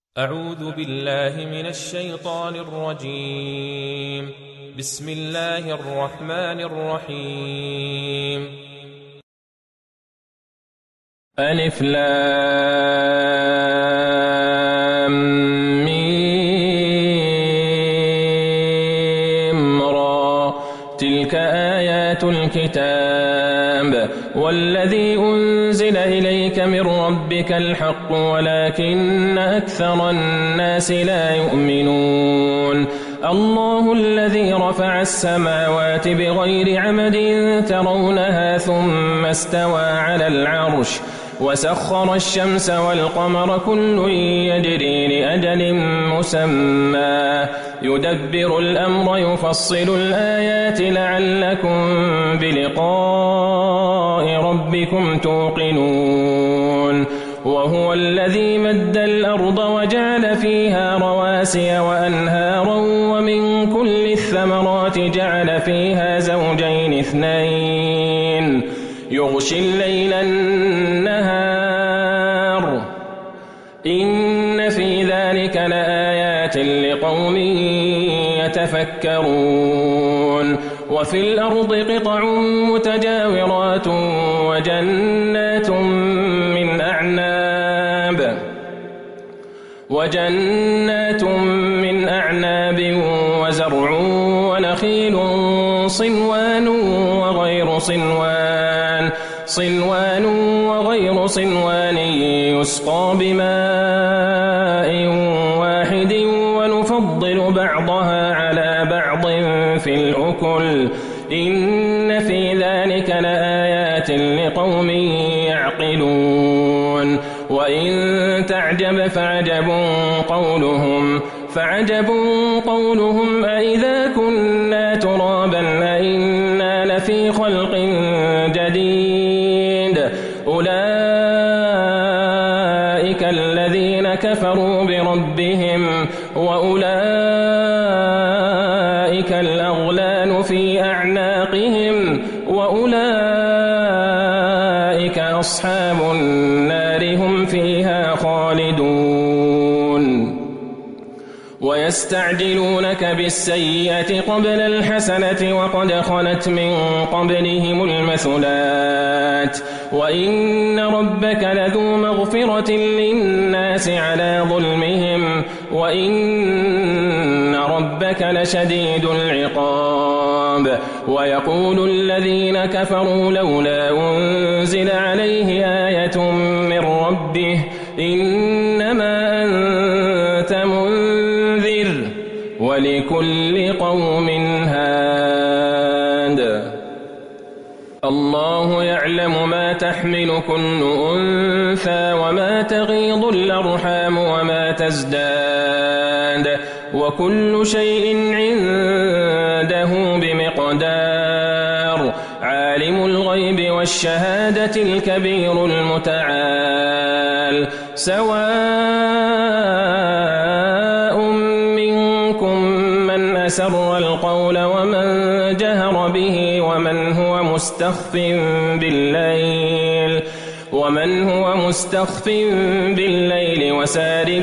أعوذ بالله من الشيطان الرجيم. بسم الله الرحمن الرحيم. ألف لام ميم را. تلك آيات الكتاب والذي أنزل إليك من ربك الحق ولكن أكثر الناس لا يؤمنون. الله الذي رفع السماوات بغير عمد ترونها ثم استوى على العرش وسخر الشمس والقمر كل يجري لأجل مسمى يدبر الأمر يفصل الآيات لعلكم بلقاء ربكم توقنون. وهو الذي مد الأرض وجعل فيها رواسي وأنهارا ومن كل الثمرات جعل فيها زوجين اثنين يغشي الليل النهار إن في ذلك لآيات لقوم يتفكرون. وفي الأرض قطع متجاورات وجنات من أعناب وزرع ونخيل صنوان وغير صنوان يسقى بماء واحد ونفضل بعضها على بعض في الأكل إن في ذلك لآيات لقوم يعقلون. وإن تعجب فعجب قولهم أئذا كنا ترابا أئنا لفي خلق جديد أولئك الذين كفروا بربهم وأولئك الأغلال في أعناقهم وأولئك أصحاب النار هم فيها خالدون. ويستعجلونك بالسيئة قبل الحسنة وقد خلت من قبلهم المثلات وإن ربك لذو مغفرة للناس على ظلمهم وإن ربك لشديد العقاب. ويقول الذين كفروا لولا أنزل عليه آية من ربه إنما أنت منذر ولكل قوم هاد. الله يعلم ما تحمل كل أنثى وما تغيض الأرحام وما تزداد وكل شيء عنده بمقدار. عالم الغيب والشهادة الكبير المتعال. سواء منكم من أسر القول ومن جهر به ومن هو مستخف بالليل وسارب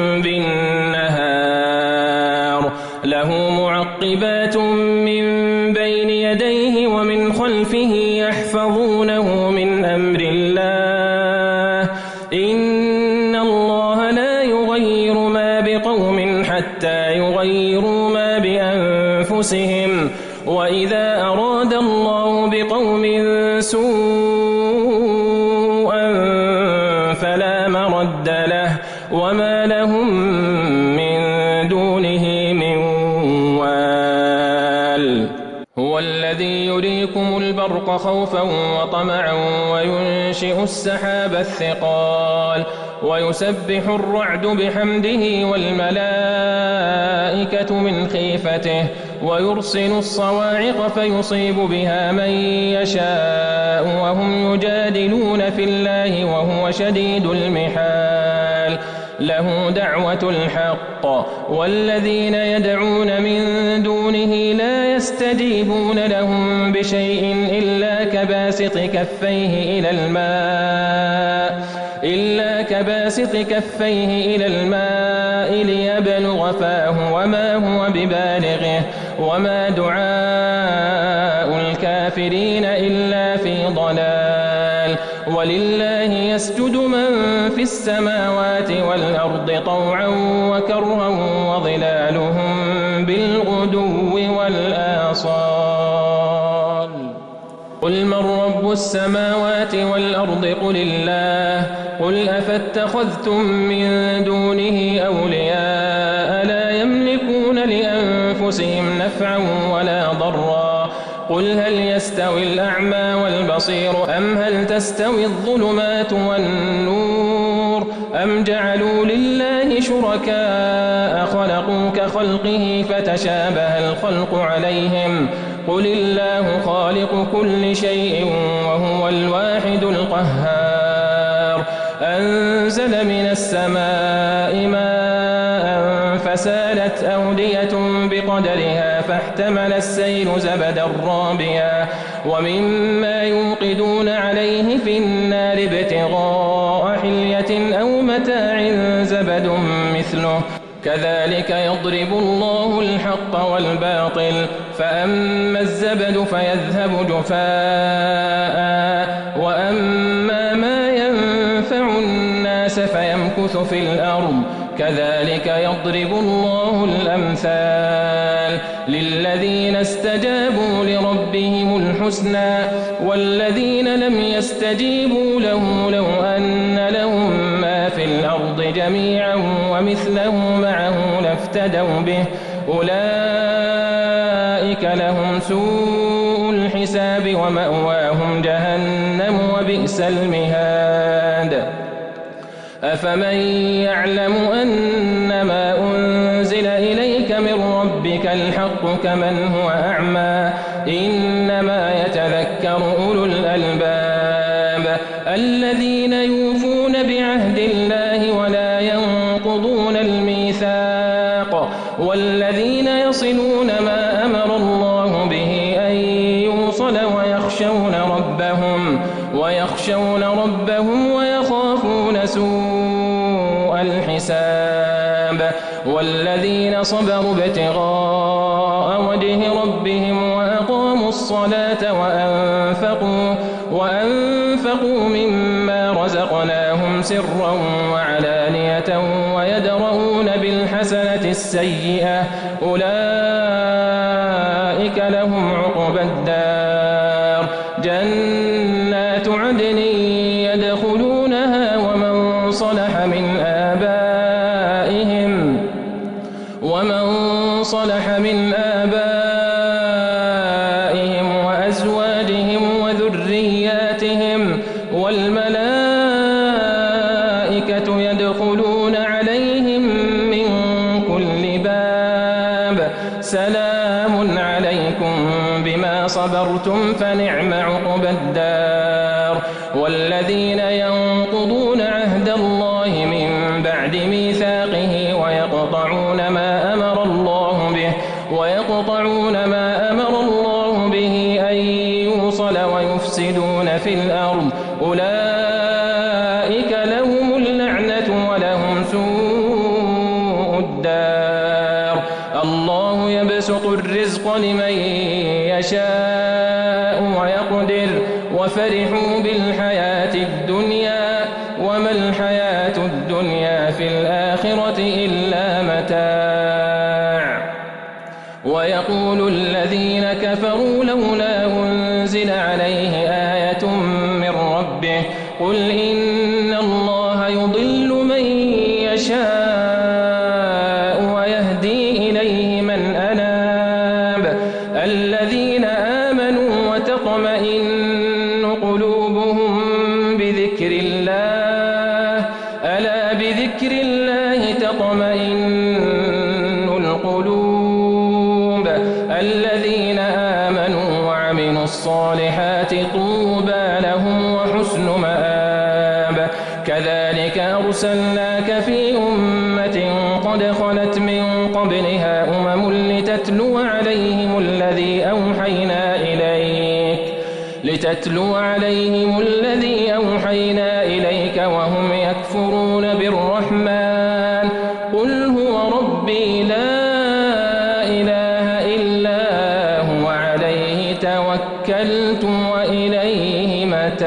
بالنهار. له معقبات من بين يديه ومن خلفه يحفظونه من أمر الله إن الله لا يغير ما بقوم حتى يغيروا ما بأنفسهم وإذا أراد الله بقوم سوءا فلا مرد له وما لهم من دونه من وال. هو الذي يريكم البرق خوفا وطمعا وينشئ السحاب الثقال ويسبح الرعد بحمده والملائكة من خيفته ويرسل الصواعق فيصيب بها من يشاء وهم يجادلون في الله وهو شديد المحال. له دعوة الحق والذين يدعون من دونه لا يستجيبون لهم بشيء إلا كباسط كفيه إلى الماء إلا كباسط كفيه إلى الماء ليبلغ فاه وما هو ببالغه وما دعاء الكافرين إلا في ضلال ولله يسجد من في السماوات والأرض طوعا وكرها وظلالهم بالغدو والآصال قل من رب السماوات والأرض قل الله قل أفاتخذتم من دونه أولياء لا يملكون لأنفسهم نفعا ولا ضرا قل هل يستوي الأعمى والبصير أم هل تستوي الظلمات والنور أم جعلوا لله شركاء خلقوا كخلقه فتشابه الخلق عليهم قل الله خالق كل شيء وهو الواحد القهار أنزل من السماء ماء فسالت أودية بقدرها فاحتمل السيل زبدا رابيا ومما يوقدون عليه في النار ابتغاء حلية أو متاع زبد مثله كذلك يضرب الله الحق والباطل فأما الزبد فيذهب جفاء وأما ما ينفع الناس فيمكث في الأرض كذلك يضرب الله الأمثال للذين استجابوا لربهم الحسنى والذين لم يستجيبوا له لو أن لهم ما في الأرض جميعا ومثله معه لافتدوا به أولئك لهم سوء الحساب ومأواهم جهنم وبئس المهاد أفمن يعلم أنما أنزل إليك من ربك الحق كمن هو أعمى إنما يتذكر أولو الألباب الذين يوفون بعهد الله ولا ينقضون الميثاق والذين يصلون ما أمر الله به أن يوصل ويخشون ربهم ويخافون سوء الحساب والذين صبروا ابتغاء وجه ربهم وأقاموا الصلاة وأنفقوا مما رزقناهم سرا وعلانية ويدرؤون بالحسنة السيئة أولئك لهم عقبى الدار جنات عدن يدخلونها ومن صلح من آبائهم وأزواجهم وذرياتهم والملائكة يدخلون عليهم من كل باب سلام عليكم بما صبرتم فنعم عقبى الدار والذين ينقضون عهد الله من بعد ميثاقه ويقطعون ما أمر الله به أن يوصل ويفسدون في الأرض أولئك لهم اللعنة ولهم سوء الدار الله يبسط الرزق لمن يشاء ويقدر وفرحوا بالحياة الدنيا وما الحياة الدنيا في الآخرة إلا متاع ويقول الذين كفروا لولا أنزل عليه آية من ربه قل إن الله يضل من يشاء ويهدي إليه من أناب الذين آمنوا وتطمئن قلوبهم بذكر الله ألا بذكر الله تطمئن القلوب الذين آمنوا وعملوا الصالحات طوبى لهم وحسن مآب كذلك أرسلناك في أمة قد خلت من قبلها لتتلو عليهم الذي أوحينا إليك وهم ويكفرون بالرحمن قل هو ربي لا إله إلا هو عليه توكلت وإليه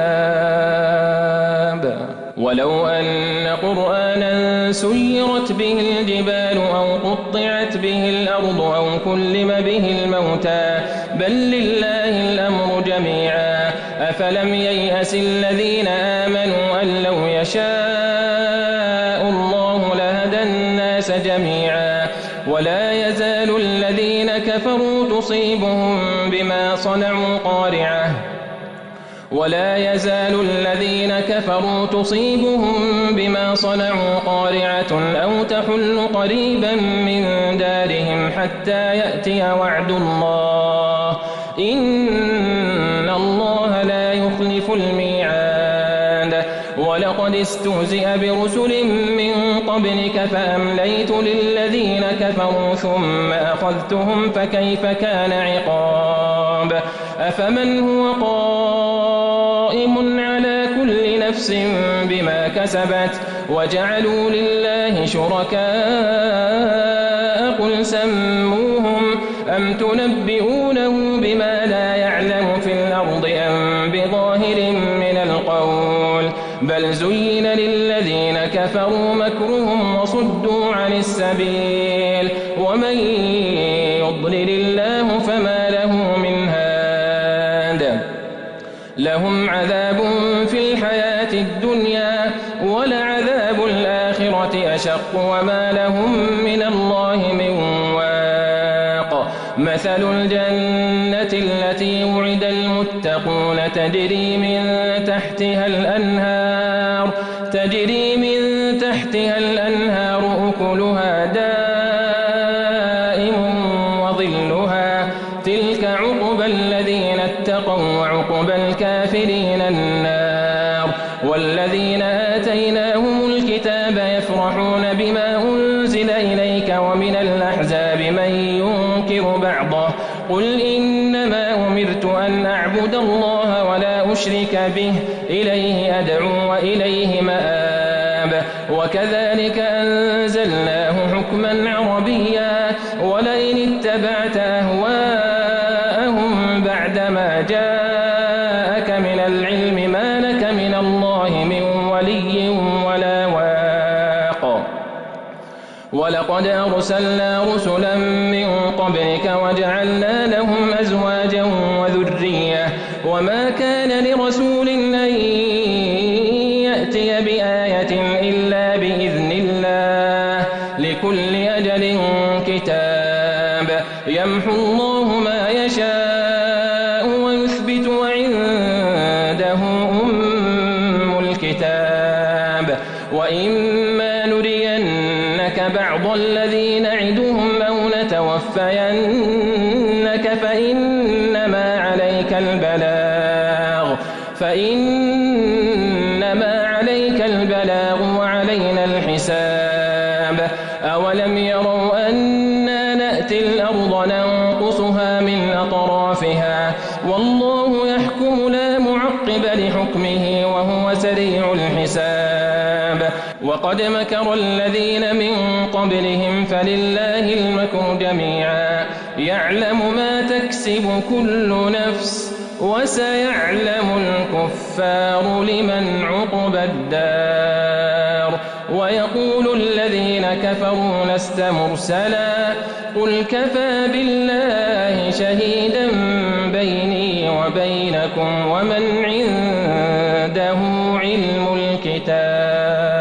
متاب ولو أن قرآنا سيرت به الجبال أو قطعت به الأرض أو كلم به الموتى بل لله الأمر جميعا أفلم ييأس الذين آمنوا أن لو يشاء الله لهدى الناس جميعا ولا يزال الذين كفروا تصيبهم بما صنعوا قارعة أو تحل قريبا من دارهم حتى يأتي وعد الله إن الله لا يخلف الميعاد ولقد استهزئ برسل من قبلك فأمليت للذين كفروا ثم أخذتهم فكيف كان عقاب أفمن هو قائم على كل نفس بما كسبت وجعلوا لله شركاء قل سموهم أم تنبئونه بما لا يعلم في الأرض أم بظاهر من القول بل زين للذين كفروا مكرهم وصدوا عن السبيل ومن يضلل الله فما له من هاد لهم عذاب في الحياة الدنيا ولعذاب الآخرة أشق وما لهم من الله من واق مثل الجنة التي وعد المتقون تجري من تحتها الأنهار أكلها دائم وظلها تلك عقبى الذين اتقوا وعقبى الكافرين النار والذين آتيناهم الكتاب يفرحون بما أنزل إليك ومن الأحزاب من ينكر بعضه قل إنما أمرت أن أعبد الله ولا أشرك به إليه أدعو وإليه مآب وكذلك أنزلناه حكما عربيا ولئن اتبعت أهواءهم بعدما جاءك من العلم ما لك من الله من ولي ولا واق ولقد أرسلنا رسلا من قبلك وجعلنا لهم أزواجا وذرية وما كان لرسول أن يأتي بآية إلا بإذن الله لكل أجل كتاب يمحو الله ما يشاء ويثبت وعنده أم الكتاب وإما نرينك بعض الذي نعدهم أو نتوفينك فإنما عليك البلاغ وعلينا الحساب أولم يروا أنا نأتي الأرض ننقصها من أطرافها والله يحكم لا معقب لحكمه وهو سريع الحساب وقد مكر الذين من قبلهم فلله المكر جميعا يعلم ما تكسب كل نفس وسيعلم الكفار لمن عقبى الدار ويقول الذين كفروا لست مرسلا قل كفى بالله شهيدا بيني وبينكم ومن عنده علم الكتاب